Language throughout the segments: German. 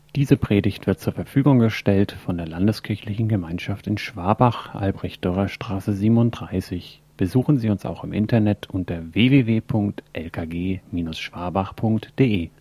Diese Predigt wird zur Verfügung gestellt von der Landeskirchlichen Gemeinschaft in Schwabach, Albrecht-Dörrer-Straße 37. Besuchen Sie uns auch im Internet unter www.lkg-schwabach.de.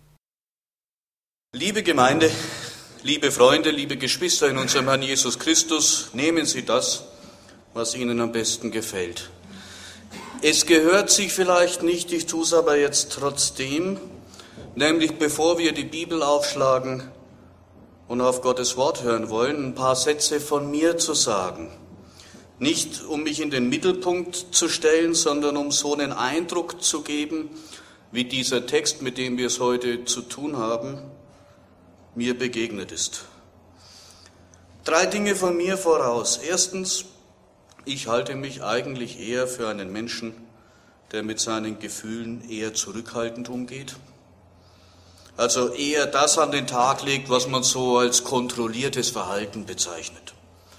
Liebe Gemeinde, liebe Freunde, liebe Geschwister in unserem Herrn Jesus Christus, nehmen Sie das, was Ihnen am besten gefällt. Es gehört sich vielleicht nicht, ich tue es aber jetzt trotzdem, nämlich bevor wir die Bibel aufschlagen und auf Gottes Wort hören wollen, ein paar Sätze von mir zu sagen. Nicht um mich in den Mittelpunkt zu stellen, sondern um so einen Eindruck zu geben, wie dieser Text, mit dem wir es heute zu tun haben, mir begegnet ist. 3 Dinge von mir voraus. Erstens, ich halte mich eigentlich eher für einen Menschen, der mit seinen Gefühlen eher zurückhaltend umgeht. Also eher das an den Tag legt, was man so als kontrolliertes Verhalten bezeichnet.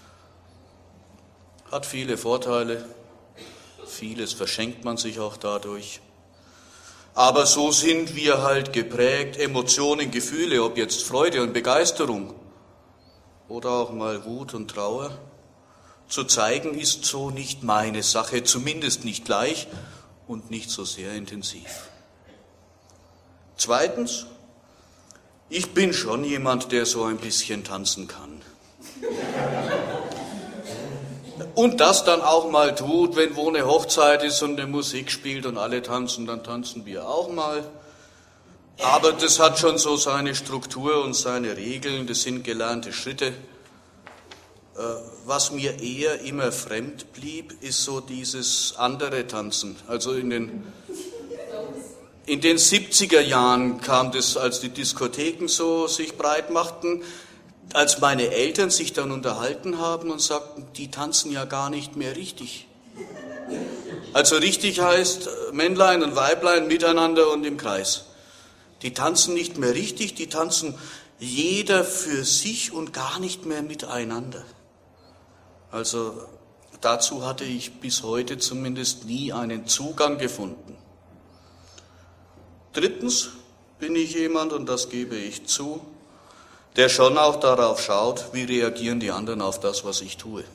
Hat viele Vorteile, vieles verschenkt man sich auch dadurch. Aber so sind wir halt geprägt, Emotionen, Gefühle, ob jetzt Freude und Begeisterung oder auch mal Wut und Trauer, zu zeigen, ist so nicht meine Sache, zumindest nicht gleich und nicht so sehr intensiv. Zweitens, ich bin schon jemand, der so ein bisschen tanzen kann. Und das dann auch mal tut, wenn wo eine Hochzeit ist und eine Musik spielt und alle tanzen, dann tanzen wir auch mal. Aber das hat schon so seine Struktur und seine Regeln, das sind gelernte Schritte. Was mir eher immer fremd blieb, ist so dieses andere Tanzen. Also in den 70er Jahren kam das, als die Diskotheken so sich breit machten, als meine Eltern sich dann unterhalten haben und sagten, die tanzen ja gar nicht mehr richtig. Also richtig heißt Männlein und Weiblein miteinander und im Kreis. Die tanzen nicht mehr richtig, die tanzen jeder für sich und gar nicht mehr miteinander. Also dazu hatte ich bis heute zumindest nie einen Zugang gefunden. Drittens bin ich jemand, und das gebe ich zu, der schon auch darauf schaut, wie reagieren die anderen auf das, was ich tue.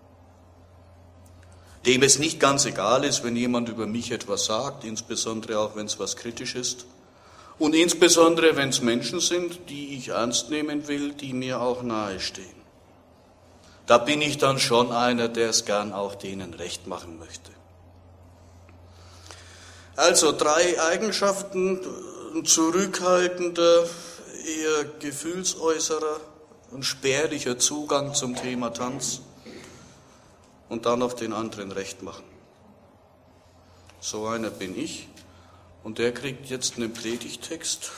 Dem es nicht ganz egal ist, wenn jemand über mich etwas sagt, insbesondere auch, wenn es was kritisch ist. Und insbesondere, wenn es Menschen sind, die ich ernst nehmen will, die mir auch nahestehen. Da bin ich dann schon einer, der es gern auch denen recht machen möchte. Also 3 Eigenschaften: ein zurückhaltender, eher gefühlsäußerer, ein spärlicher Zugang zum Thema Tanz und dann noch den anderen recht machen. So einer bin ich und der kriegt jetzt einen Predigttext,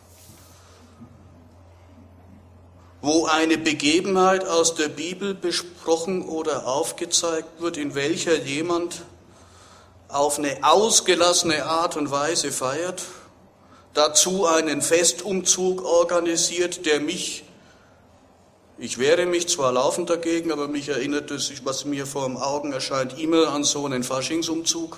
wo eine Begebenheit aus der Bibel besprochen oder aufgezeigt wird, in welcher jemand auf eine ausgelassene Art und Weise feiert, dazu einen Festumzug organisiert, der ich wehre mich zwar laufend dagegen, aber mich erinnert es, was mir vor den Augen erscheint, immer an so einen Faschingsumzug.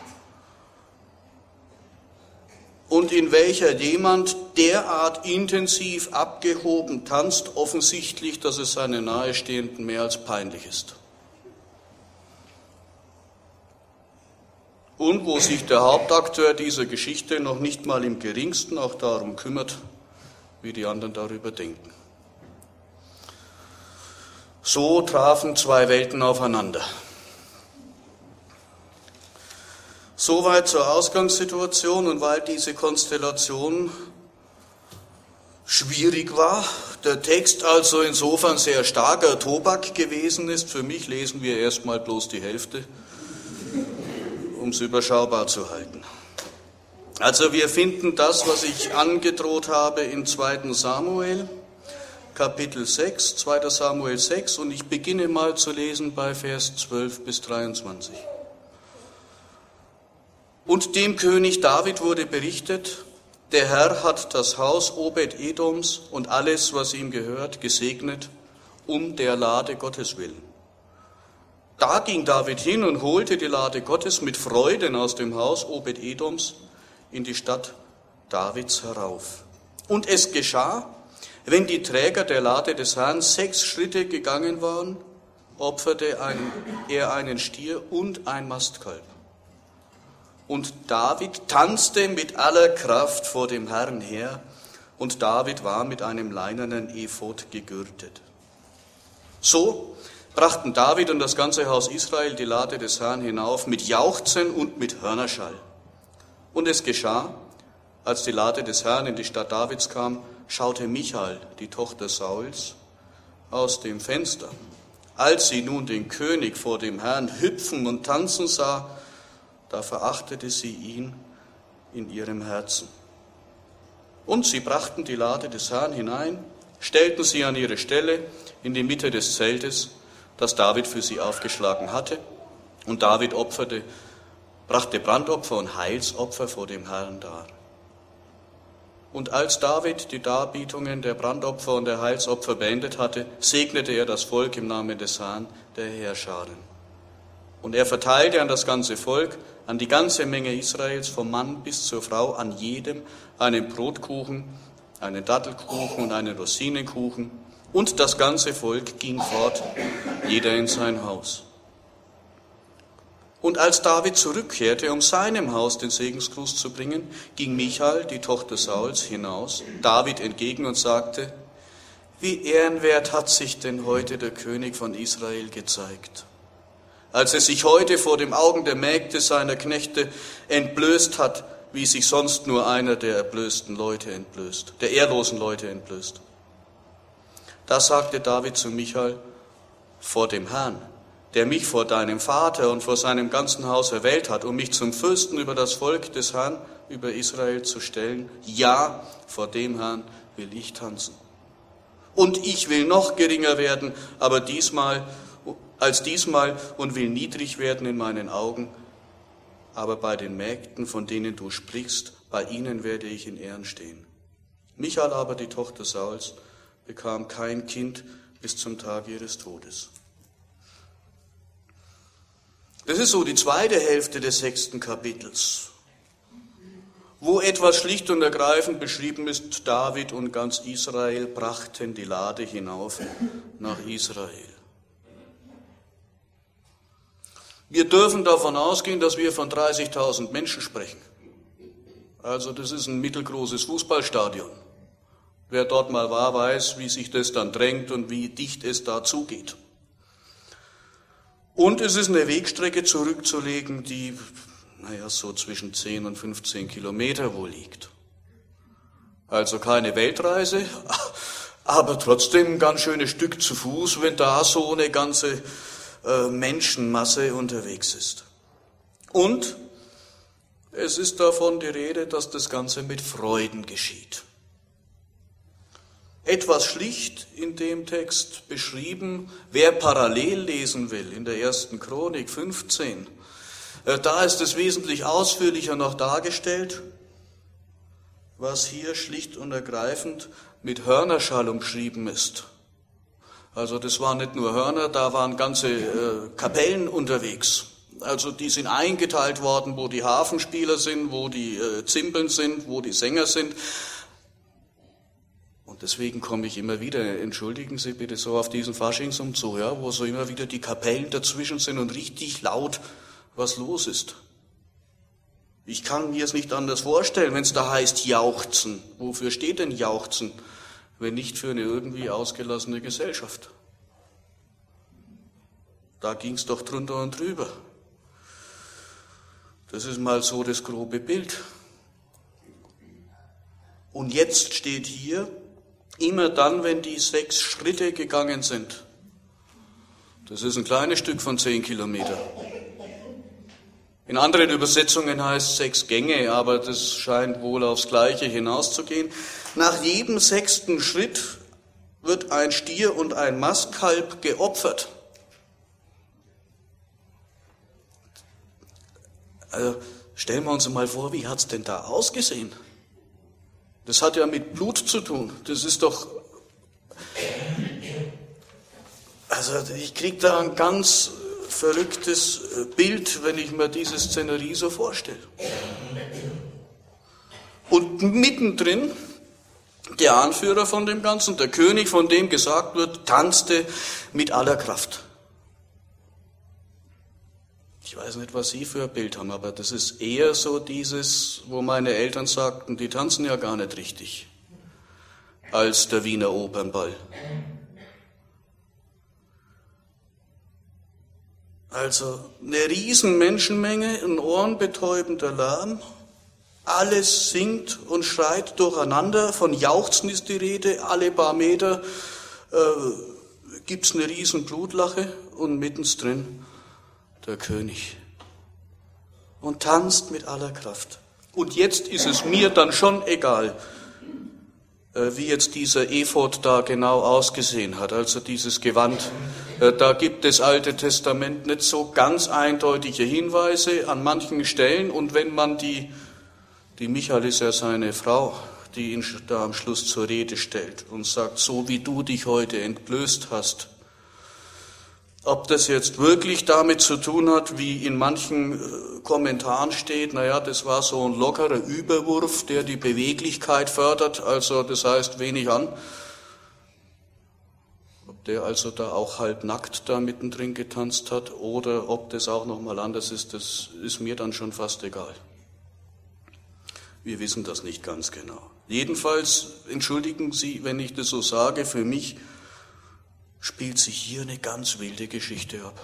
Und in welcher jemand derart intensiv abgehoben tanzt, offensichtlich, dass es seinen Nahestehenden mehr als peinlich ist. Und wo sich der Hauptakteur dieser Geschichte noch nicht mal im geringsten auch darum kümmert, wie die anderen darüber denken. So trafen 2 Welten aufeinander. Soweit zur Ausgangssituation, und weil diese Konstellation schwierig war, der Text also insofern sehr starker Tobak gewesen ist, für mich lesen wir erstmal bloß die Hälfte, um es überschaubar zu halten. Also wir finden das, was ich angedroht habe, in 2. Samuel, Kapitel 6, 2. Samuel 6, und ich beginne mal zu lesen bei Vers 12 bis 23. Und dem König David wurde berichtet, der Herr hat das Haus Obed-Edoms und alles, was ihm gehört, gesegnet, um der Lade Gottes willen. Da ging David hin und holte die Lade Gottes mit Freuden aus dem Haus Obed-Edoms in die Stadt Davids herauf. Und es geschah, Wenn die Träger der Lade des Herrn 6 Schritte gegangen waren, opferte er einen Stier und ein Mastkalb. Und David tanzte mit aller Kraft vor dem Herrn her, und David war mit einem leinenen Ephod gegürtet. So brachten David und das ganze Haus Israel die Lade des Herrn hinauf mit Jauchzen und mit Hörnerschall. Und es geschah, als die Lade des Herrn in die Stadt Davids kam, schaute Michal, die Tochter Sauls, aus dem Fenster. Als sie nun den König vor dem Herrn hüpfen und tanzen sah, da verachtete sie ihn in ihrem Herzen. Und sie brachten die Lade des Herrn hinein, stellten sie an ihre Stelle in die Mitte des Zeltes, das David für sie aufgeschlagen hatte. Und David brachte Brandopfer und Heilsopfer vor dem Herrn dar. Und als David die Darbietungen der Brandopfer und der Heilsopfer beendet hatte, segnete er das Volk im Namen des Herrn, der Heerscharen. Und er verteilte an das ganze Volk, an die ganze Menge Israels, vom Mann bis zur Frau, an jedem einen Brotkuchen, einen Dattelkuchen und einen Rosinenkuchen. Und das ganze Volk ging fort, jeder in sein Haus. Und als David zurückkehrte, um seinem Haus den Segensgruß zu bringen, ging Michal, die Tochter Sauls, hinaus, David entgegen und sagte: Wie ehrenwert hat sich denn heute der König von Israel gezeigt, als er sich heute vor den Augen der Mägde seiner Knechte entblößt hat, wie sich sonst nur einer der erblößten Leute entblößt, der ehrlosen Leute entblößt. Da sagte David zu Michal: Vor dem Herrn, der mich vor deinem Vater und vor seinem ganzen Haus erwählt hat, um mich zum Fürsten über das Volk des Herrn, über Israel zu stellen, ja, vor dem Herrn will ich tanzen. Und ich will noch geringer werden, aber diesmal und will niedrig werden in meinen Augen, aber bei den Mägden, von denen du sprichst, bei ihnen werde ich in Ehren stehen. Michal aber, die Tochter Sauls, bekam kein Kind bis zum Tag ihres Todes. Das ist so die zweite Hälfte des 6. Kapitels, wo etwas schlicht und ergreifend beschrieben ist: David und ganz Israel brachten die Lade hinauf nach Israel. Wir dürfen davon ausgehen, dass wir von 30.000 Menschen sprechen. Also das ist ein mittelgroßes Fußballstadion. Wer dort mal war, weiß, wie sich das dann drängt und wie dicht es da zugeht. Und es ist eine Wegstrecke zurückzulegen, die, so zwischen 10 und 15 Kilometer wohl liegt. Also keine Weltreise, aber trotzdem ein ganz schönes Stück zu Fuß, wenn da so eine ganze Menschenmasse unterwegs ist. Und es ist davon die Rede, dass das Ganze mit Freuden geschieht. Etwas schlicht in dem Text beschrieben, wer parallel lesen will, in der 1. Chronik 15, da ist es wesentlich ausführlicher noch dargestellt, was hier schlicht und ergreifend mit Hörnerschall umschrieben ist. Also das waren nicht nur Hörner, da waren ganze Kapellen unterwegs. Also die sind eingeteilt worden, wo die Harfenspieler sind, wo die Zimbeln sind, wo die Sänger sind. Und deswegen komme ich immer wieder, entschuldigen Sie bitte, so auf diesen Faschingsumzug, wo so immer wieder die Kapellen dazwischen sind und richtig laut was los ist. Ich kann mir es nicht anders vorstellen, wenn es da heißt Jauchzen. Wofür steht denn Jauchzen, wenn nicht für eine irgendwie ausgelassene Gesellschaft? Da ging es doch drunter und drüber. Das ist mal so das grobe Bild. Und jetzt steht hier: Immer dann, wenn die 6 Schritte gegangen sind. Das ist ein kleines Stück von 10 Kilometer. In anderen Übersetzungen heißt es 6 Gänge, aber das scheint wohl aufs Gleiche hinauszugehen. Nach jedem 6. Schritt wird ein Stier und ein Mastkalb geopfert. Also stellen wir uns mal vor, wie hat's denn da ausgesehen? Das hat ja mit Blut zu tun. Das ist doch... Also ich kriege da ein ganz verrücktes Bild, wenn ich mir diese Szenerie so vorstelle. Und mittendrin Der Anführer von dem Ganzen, der König, von dem gesagt wird, tanzte mit aller Kraft. Ich weiß nicht, was Sie für ein Bild haben, aber das ist eher so dieses, wo meine Eltern sagten, die tanzen ja gar nicht richtig, als der Wiener Opernball. Also eine riesen Menschenmenge, ein ohrenbetäubender Lärm, alles singt und schreit durcheinander, von Jauchzen ist die Rede, alle paar Meter gibt's eine riesen Blutlache und mittendrin der König und tanzt mit aller Kraft. Und jetzt ist es mir dann schon egal, wie jetzt dieser Ephod da genau ausgesehen hat, also dieses Gewand. Da gibt das Alte Testament nicht so ganz eindeutige Hinweise an manchen Stellen. Und wenn man die Michael ist ja seine Frau, die ihn da am Schluss zur Rede stellt und sagt, so wie du dich heute entblößt hast, ob das jetzt wirklich damit zu tun hat, wie in manchen Kommentaren steht, naja, das war so ein lockerer Überwurf, der die Beweglichkeit fördert, also das heißt wenig an. Ob der also da auch halb nackt da mittendrin getanzt hat oder ob das auch nochmal anders ist, das ist mir dann schon fast egal. Wir wissen das nicht ganz genau. Jedenfalls, entschuldigen Sie, wenn ich das so sage, für mich spielt sich hier eine ganz wilde Geschichte ab.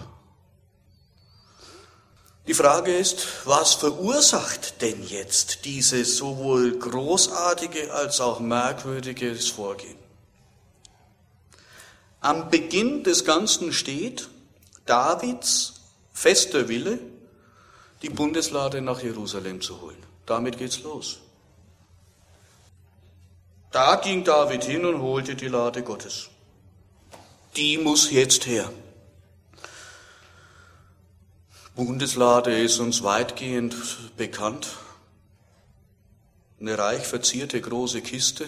Die Frage ist, was verursacht denn jetzt dieses sowohl großartige als auch merkwürdige Vorgehen? Am Beginn des Ganzen steht Davids fester Wille, die Bundeslade nach Jerusalem zu holen. Damit geht's los. Da ging David hin und holte die Lade Gottes. Die muss jetzt her. Bundeslade ist uns weitgehend bekannt. Eine reich verzierte große Kiste,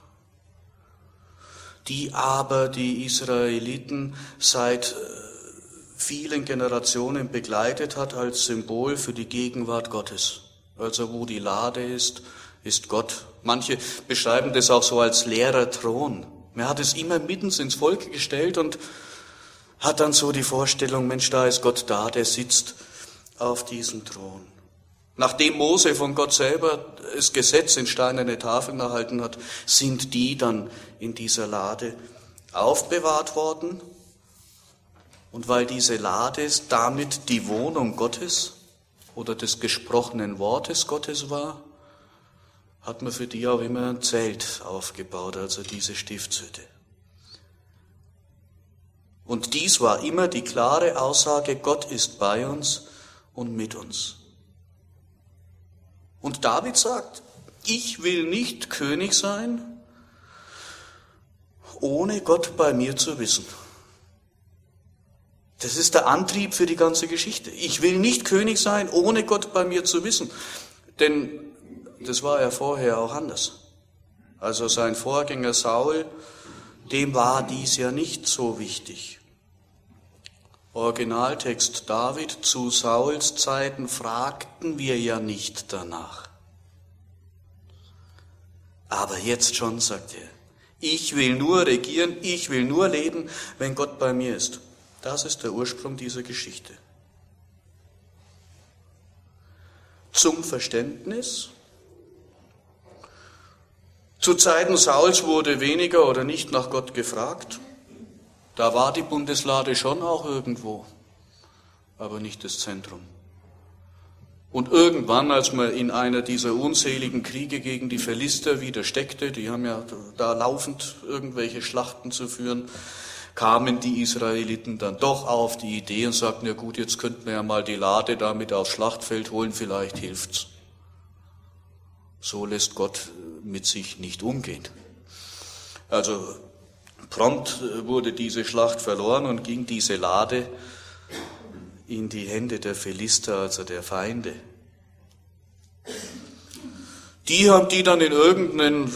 die aber die Israeliten seit vielen Generationen begleitet hat als Symbol für die Gegenwart Gottes. Also wo die Lade ist, ist Gott. Manche beschreiben das auch so als leerer Thron. Man hat es immer mittens ins Volk gestellt und hat dann so die Vorstellung, Mensch, da ist Gott da, der sitzt auf diesem Thron. Nachdem Mose von Gott selber das Gesetz in steinerne Tafeln erhalten hat, sind die dann in dieser Lade aufbewahrt worden. Und weil diese Lade damit die Wohnung Gottes oder des gesprochenen Wortes Gottes war, hat man für die auch immer ein Zelt aufgebaut, also diese Stiftshütte. Und dies war immer die klare Aussage, Gott ist bei uns und mit uns. Und David sagt, ich will nicht König sein, ohne Gott bei mir zu wissen. Das ist der Antrieb für die ganze Geschichte. Ich will nicht König sein, ohne Gott bei mir zu wissen. Denn das war ja vorher auch anders. Also sein Vorgänger Saul, dem war dies ja nicht so wichtig. Originaltext David, zu Sauls Zeiten fragten wir ja nicht danach. Aber jetzt schon, sagt er, ich will nur regieren, ich will nur leben, wenn Gott bei mir ist. Das ist der Ursprung dieser Geschichte. Zum Verständnis: Zu Zeiten Sauls wurde weniger oder nicht nach Gott gefragt. Da war die Bundeslade schon auch irgendwo, aber nicht das Zentrum. Und irgendwann, als man in einer dieser unzähligen Kriege gegen die Philister wieder steckte, die haben ja da laufend irgendwelche Schlachten zu führen, kamen die Israeliten dann doch auf die Idee und sagten, ja gut, jetzt könnten wir ja mal die Lade damit aufs Schlachtfeld holen, vielleicht hilft's. So lässt Gott mit sich nicht umgehen. Also prompt wurde diese Schlacht verloren und ging diese Lade in die Hände der Philister, also der Feinde. Die haben die dann in irgendein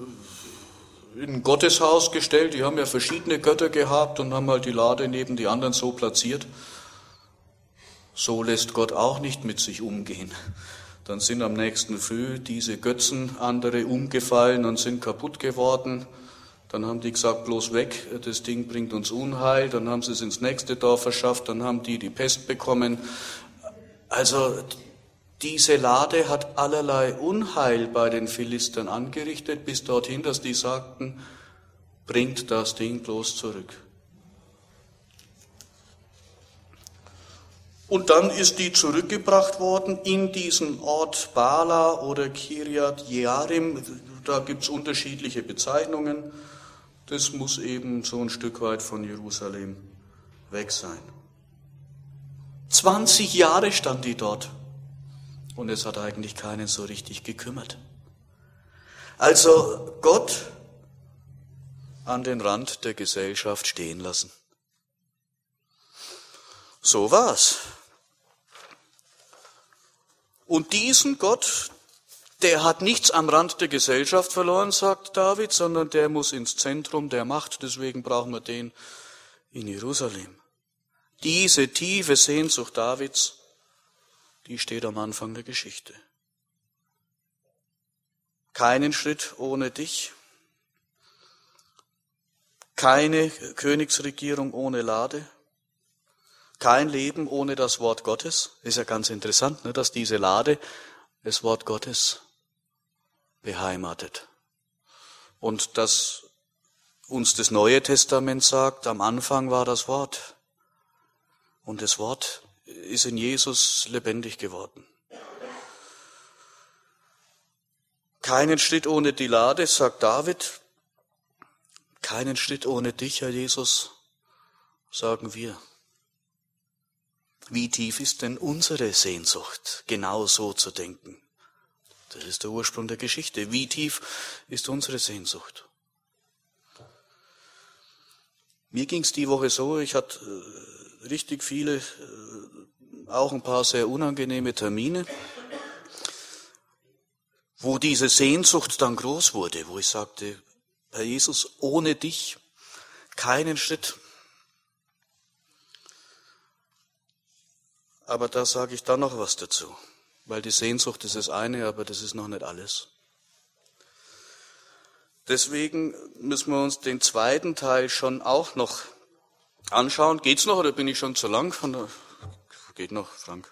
Gotteshaus gestellt, die haben ja verschiedene Götter gehabt und haben halt die Lade neben die anderen so platziert. So lässt Gott auch nicht mit sich umgehen. Dann sind am nächsten Früh diese Götzen, andere umgefallen und sind kaputt geworden. Dann haben die gesagt, bloß weg, das Ding bringt uns Unheil. Dann haben sie es ins nächste Dorf verschafft, dann haben die Pest bekommen. Also diese Lade hat allerlei Unheil bei den Philistern angerichtet, bis dorthin, dass die sagten, bringt das Ding bloß zurück. Und dann ist die zurückgebracht worden in diesen Ort Bala oder Kirjat Jearim. Da gibt es unterschiedliche Bezeichnungen. Das muss eben so ein Stück weit von Jerusalem weg sein. 20 Jahre stand die dort. Und es hat eigentlich keinen so richtig gekümmert. Also Gott an den Rand der Gesellschaft stehen lassen. So war's. Und diesen Gott, der hat nichts am Rand der Gesellschaft verloren, sagt David, sondern der muss ins Zentrum der Macht. Deswegen brauchen wir den in Jerusalem. Diese tiefe Sehnsucht Davids, die steht am Anfang der Geschichte. Keinen Schritt ohne dich, keine Königsregierung ohne Lade, kein Leben ohne das Wort Gottes. Ist ja ganz interessant, dass diese Lade das Wort Gottes beheimatet. Und dass uns das Neue Testament sagt, am Anfang war das Wort. Und das Wort ist in Jesus lebendig geworden. Keinen Schritt ohne die Lade, sagt David. Keinen Schritt ohne dich, Herr Jesus, sagen wir. Wie tief ist denn unsere Sehnsucht, genau so zu denken? Das ist der Ursprung der Geschichte. Wie tief ist unsere Sehnsucht? Mir ging's die Woche so, ich hatte richtig viele, auch ein paar sehr unangenehme Termine, wo diese Sehnsucht dann groß wurde, wo ich sagte, Herr Jesus, ohne dich keinen Schritt. Aber da sage ich dann noch was dazu, weil die Sehnsucht ist das eine, aber das ist noch nicht alles. Deswegen müssen wir uns den zweiten Teil schon auch noch anschauen. Geht's noch oder bin ich schon zu lang? Geht noch, Frank.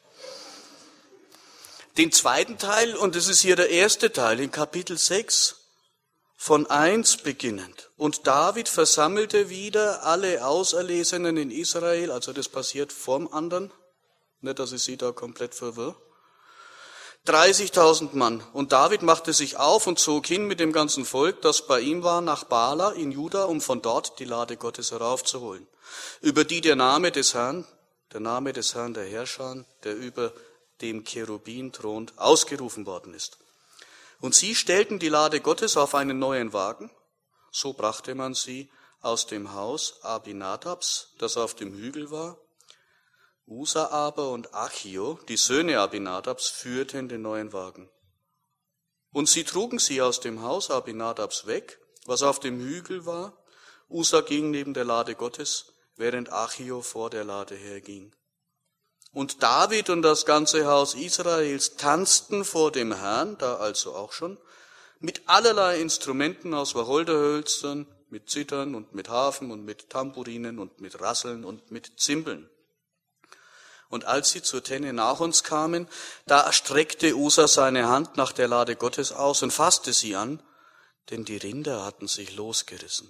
Den zweiten Teil, und das ist hier der erste Teil, in Kapitel 6, von 1 beginnend. Und David versammelte wieder alle Auserlesenen in Israel, also das passiert vorm anderen, nicht, dass ich Sie da komplett verwirre. 30.000 Mann. Und David machte sich auf und zog hin mit dem ganzen Volk, das bei ihm war, nach Bala in Juda, um von dort die Lade Gottes heraufzuholen, über die der Name des Herrn der Herrscher, der über dem Cherubin thront, ausgerufen worden ist. Und sie stellten die Lade Gottes auf einen neuen Wagen. So brachte man sie aus dem Haus Abinadabs, das auf dem Hügel war. Usa aber und Achio, die Söhne Abinadabs, führten den neuen Wagen. Und sie trugen sie aus dem Haus Abinadabs weg, was auf dem Hügel war. Usa ging neben der Lade Gottes, während Achio vor der Lade herging. Und David und das ganze Haus Israels tanzten vor dem Herrn, da also auch schon, mit allerlei Instrumenten aus Wacholderhölzern, mit Zithern und mit Harfen und mit Tamburinen und mit Rasseln und mit Zimbeln. Und als sie zur Tenne nach uns kamen, da streckte Usa seine Hand nach der Lade Gottes aus und fasste sie an, denn die Rinder hatten sich losgerissen.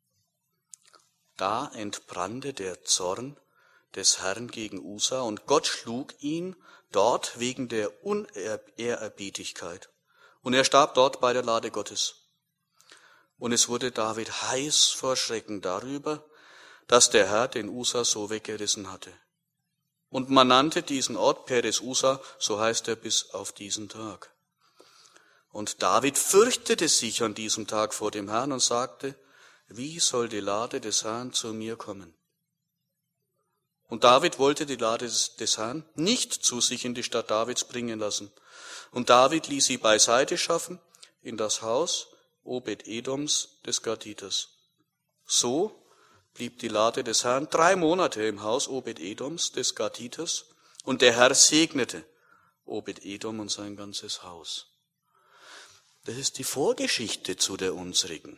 Da entbrannte der Zorn des Herrn gegen Usa, und Gott schlug ihn dort wegen der Unehrerbietigkeit. Und er starb dort bei der Lade Gottes. Und es wurde David heiß vor Schrecken darüber, dass der Herr den Usa so weggerissen hatte. Und man nannte diesen Ort Peres Usa, so heißt er bis auf diesen Tag. Und David fürchtete sich an diesem Tag vor dem Herrn und sagte, wie soll die Lade des Herrn zu mir kommen? Und David wollte die Lade des Herrn nicht zu sich in die Stadt Davids bringen lassen. Und David ließ sie beiseite schaffen in das Haus Obed-Edoms des Gatiters. So blieb die Lade des Herrn 3 Monate im Haus Obed-Edoms des Gatiters, und der Herr segnete Obed-Edom und sein ganzes Haus. Das ist die Vorgeschichte zu der unsrigen.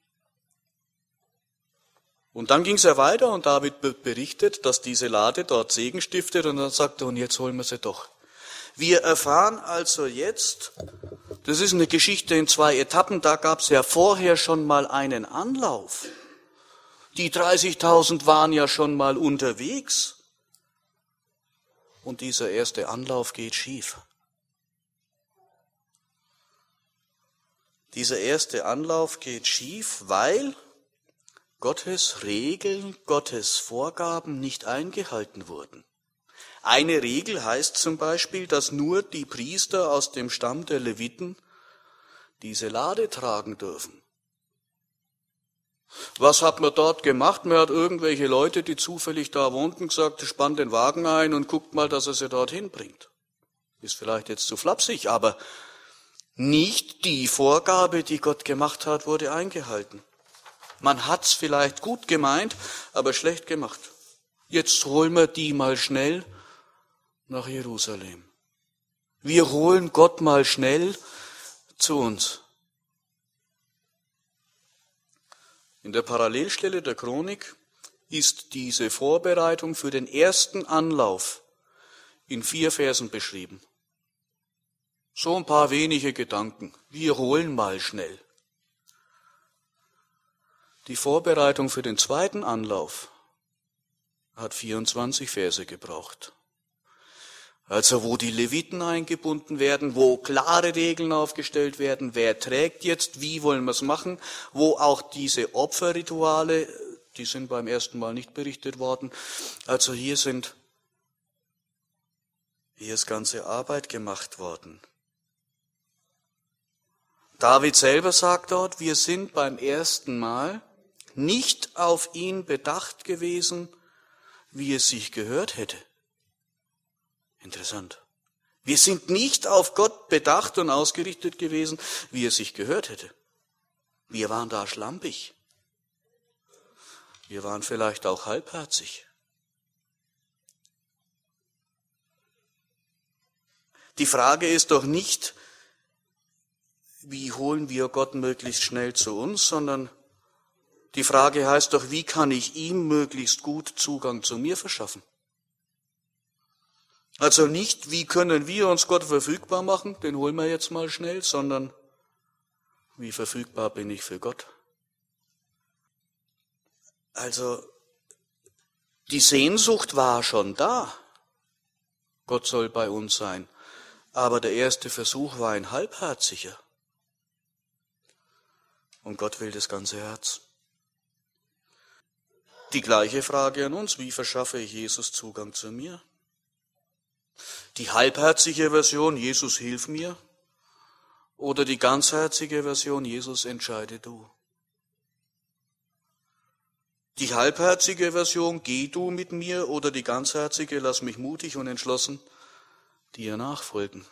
Und dann ging es ja weiter und David berichtet, dass diese Lade dort Segen stiftet und dann sagt er, und jetzt holen wir sie doch. Wir erfahren also jetzt, das ist eine Geschichte in 2 Etappen, da gab es ja vorher schon mal einen Anlauf. Die 30.000 waren ja schon mal unterwegs. Und dieser erste Anlauf geht schief. Dieser erste Anlauf geht schief, weil Gottes Regeln, Gottes Vorgaben nicht eingehalten wurden. Eine Regel heißt zum Beispiel, dass nur die Priester aus dem Stamm der Leviten diese Lade tragen dürfen. Was hat man dort gemacht? Man hat irgendwelche Leute, die zufällig da wohnten, gesagt, spannt den Wagen ein und guckt mal, dass er sie dorthin bringt. Ist vielleicht jetzt zu flapsig, aber nicht die Vorgabe, die Gott gemacht hat, wurde eingehalten. Man hat's vielleicht gut gemeint, aber schlecht gemacht. Jetzt holen wir die mal schnell nach Jerusalem. Wir holen Gott mal schnell zu uns. In der Parallelstelle der Chronik ist diese Vorbereitung für den ersten Anlauf in 4 Versen beschrieben. So ein paar wenige Gedanken. Wir holen mal schnell. Die Vorbereitung für den zweiten Anlauf hat 24 Verse gebraucht. Also wo die Leviten eingebunden werden, wo klare Regeln aufgestellt werden, wer trägt jetzt, wie wollen wir es machen, wo auch diese Opferrituale, die sind beim ersten Mal nicht berichtet worden, also hier ist ganze Arbeit gemacht worden. David selber sagt dort, wir sind beim ersten Mal nicht auf ihn bedacht gewesen, wie es sich gehört hätte. Interessant. Wir sind nicht auf Gott bedacht und ausgerichtet gewesen, wie es sich gehört hätte. Wir waren da schlampig. Wir waren vielleicht auch halbherzig. Die Frage ist doch nicht, wie holen wir Gott möglichst schnell zu uns, sondern die Frage heißt doch, wie kann ich ihm möglichst gut Zugang zu mir verschaffen? Also nicht, wie können wir uns Gott verfügbar machen, den holen wir jetzt mal schnell, sondern wie verfügbar bin ich für Gott? Also die Sehnsucht war schon da, Gott soll bei uns sein, aber der erste Versuch war ein halbherziger. Und Gott will das ganze Herz. Die gleiche Frage an uns, wie verschaffe ich Jesus Zugang zu mir? Die halbherzige Version, Jesus hilf mir, oder die ganzherzige Version, Jesus entscheide du. Die halbherzige Version, geh du mit mir, oder die ganzherzige, lass mich mutig und entschlossen dir nachfolgen.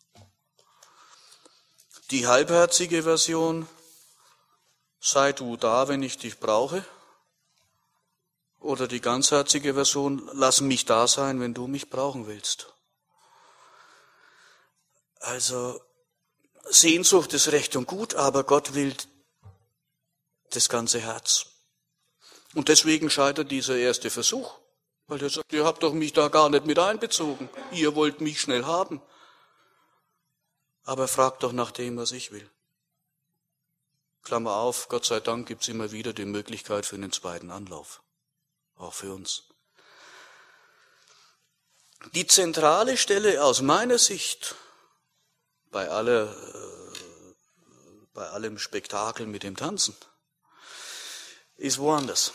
Die halbherzige Version, sei du da, wenn ich dich brauche, oder die ganzherzige Version, lass mich da sein, wenn du mich brauchen willst. Also Sehnsucht ist recht und gut, aber Gott will das ganze Herz. Und deswegen scheitert dieser erste Versuch, weil er sagt, ihr habt doch mich da gar nicht mit einbezogen. Ihr wollt mich schnell haben. Aber fragt doch nach dem, was ich will. Klammer auf, Gott sei Dank gibt's immer wieder die Möglichkeit für einen zweiten Anlauf. Auch für uns. Die zentrale Stelle aus meiner Sicht bei allem Spektakel mit dem Tanzen ist woanders.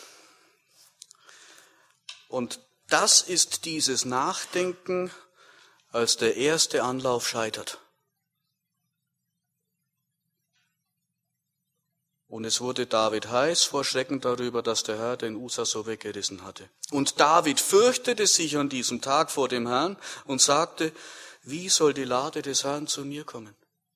Und das ist dieses Nachdenken, als der erste Anlauf scheitert. Und es wurde David heiß vor Schrecken darüber, dass der Herr den Usa so weggerissen hatte. Und David fürchtete sich an diesem Tag vor dem Herrn und sagte, wie soll die Lade des Herrn zu mir kommen?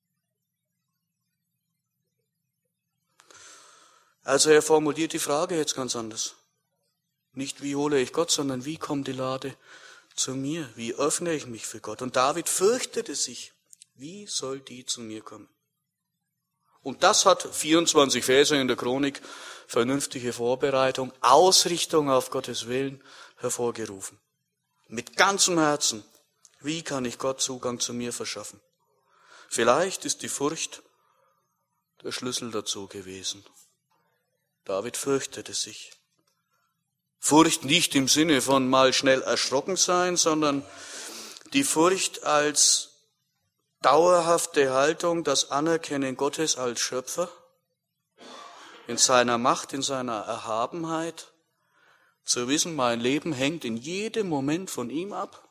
Also er formuliert die Frage jetzt ganz anders. Nicht wie hole ich Gott, sondern wie kommt die Lade zu mir? Wie öffne ich mich für Gott? Und David fürchtete sich. Wie soll die zu mir kommen? Und das hat 24 Verse in der Chronik, vernünftige Vorbereitung, Ausrichtung auf Gottes Willen hervorgerufen. Mit ganzem Herzen. Wie kann ich Gott Zugang zu mir verschaffen? Vielleicht ist die Furcht der Schlüssel dazu gewesen. David fürchtete sich. Furcht nicht im Sinne von mal schnell erschrocken sein, sondern die Furcht als dauerhafte Haltung, das Anerkennen Gottes als Schöpfer, in seiner Macht, in seiner Erhabenheit, zu wissen, mein Leben hängt in jedem Moment von ihm ab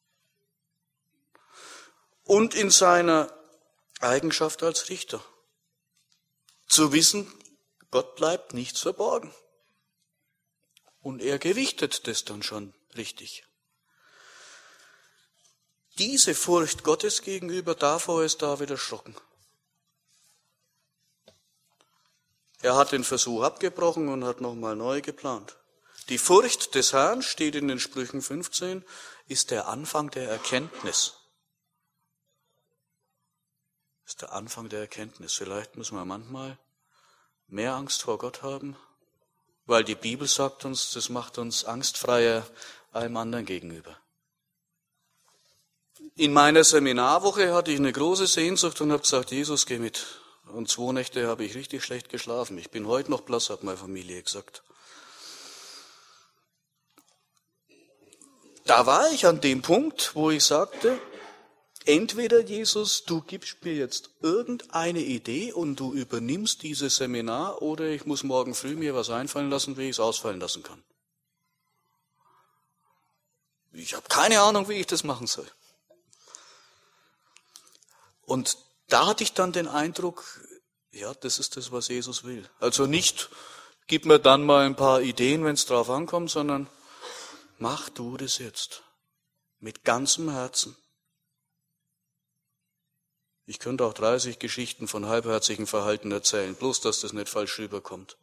und in seiner Eigenschaft als Richter, zu wissen, Gott bleibt nichts verborgen und er gewichtet das dann schon richtig. Diese Furcht Gottes gegenüber, davor ist David erschrocken. Er hat den Versuch abgebrochen und hat nochmal neu geplant. Die Furcht des Herrn, steht in den Sprüchen 15, ist der Anfang der Erkenntnis. Ist der Anfang der Erkenntnis. Vielleicht müssen wir manchmal mehr Angst vor Gott haben, weil die Bibel sagt uns, das macht uns angstfreier allem anderen gegenüber. In meiner Seminarwoche hatte ich eine große Sehnsucht und habe gesagt, Jesus, geh mit. Und 2 Nächte habe ich richtig schlecht geschlafen. Ich bin heute noch blass, hat meine Familie gesagt. Da war ich an dem Punkt, wo ich sagte, entweder Jesus, du gibst mir jetzt irgendeine Idee und du übernimmst dieses Seminar, oder ich muss morgen früh mir was einfallen lassen, wie ich es ausfallen lassen kann. Ich habe keine Ahnung, wie ich das machen soll. Und da hatte ich dann den Eindruck, ja, das ist das, was Jesus will. Also nicht, gib mir dann mal ein paar Ideen, wenn es drauf ankommt, sondern mach du das jetzt. Mit ganzem Herzen. Ich könnte auch 30 Geschichten von halbherzigem Verhalten erzählen, bloß dass das nicht falsch rüberkommt.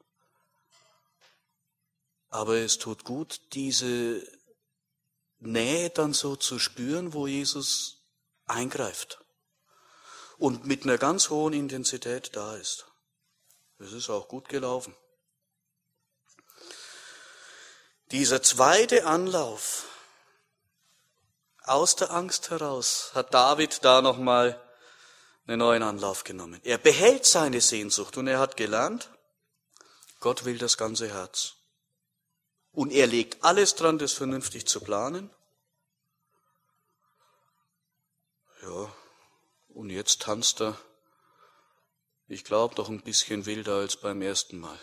Aber es tut gut, diese Nähe dann so zu spüren, wo Jesus eingreift und mit einer ganz hohen Intensität da ist. Das ist auch gut gelaufen. Dieser zweite Anlauf aus der Angst heraus hat David da nochmal einen neuen Anlauf genommen. Er behält seine Sehnsucht und er hat gelernt, Gott will das ganze Herz. Und er legt alles dran, das vernünftig zu planen. Ja, und jetzt tanzt er, ich glaube, doch ein bisschen wilder als beim ersten Mal.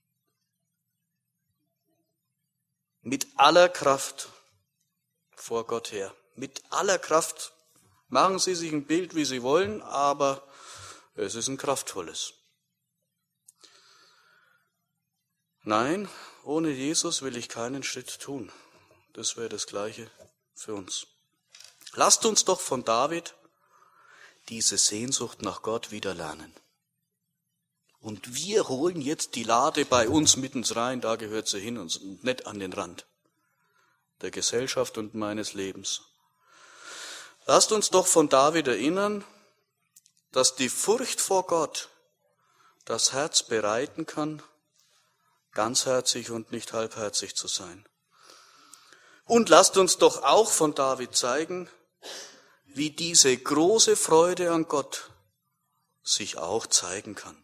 Mit aller Kraft vor Gott her. Mit aller Kraft. Machen Sie sich ein Bild, wie Sie wollen, aber es ist ein kraftvolles. Nein, ohne Jesus will ich keinen Schritt tun. Das wäre das Gleiche für uns. Lasst uns doch von David diese Sehnsucht nach Gott wieder lernen. Und wir holen jetzt die Lade bei uns mittens rein, da gehört sie hin und nicht an den Rand der Gesellschaft und meines Lebens. Lasst uns doch von David erinnern, dass die Furcht vor Gott das Herz bereiten kann, ganzherzig und nicht halbherzig zu sein. Und lasst uns doch auch von David zeigen, wie diese große Freude an Gott sich auch zeigen kann.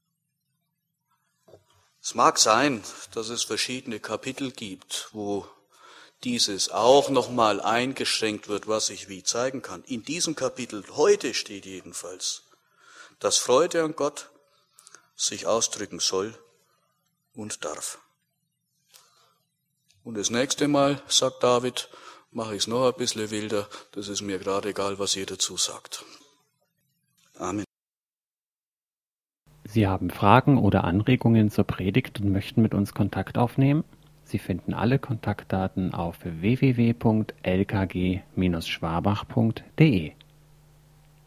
Es mag sein, dass es verschiedene Kapitel gibt, wo dieses auch nochmal eingeschränkt wird, was ich wie zeigen kann. In diesem Kapitel heute steht jedenfalls, dass Freude an Gott sich ausdrücken soll und darf. Und das nächste Mal, sagt David, mache ich es noch ein bisschen wilder, das ist mir gerade egal, was ihr dazu sagt. Amen. Sie haben Fragen oder Anregungen zur Predigt und möchten mit uns Kontakt aufnehmen? Sie finden alle Kontaktdaten auf www.lkg-schwabach.de.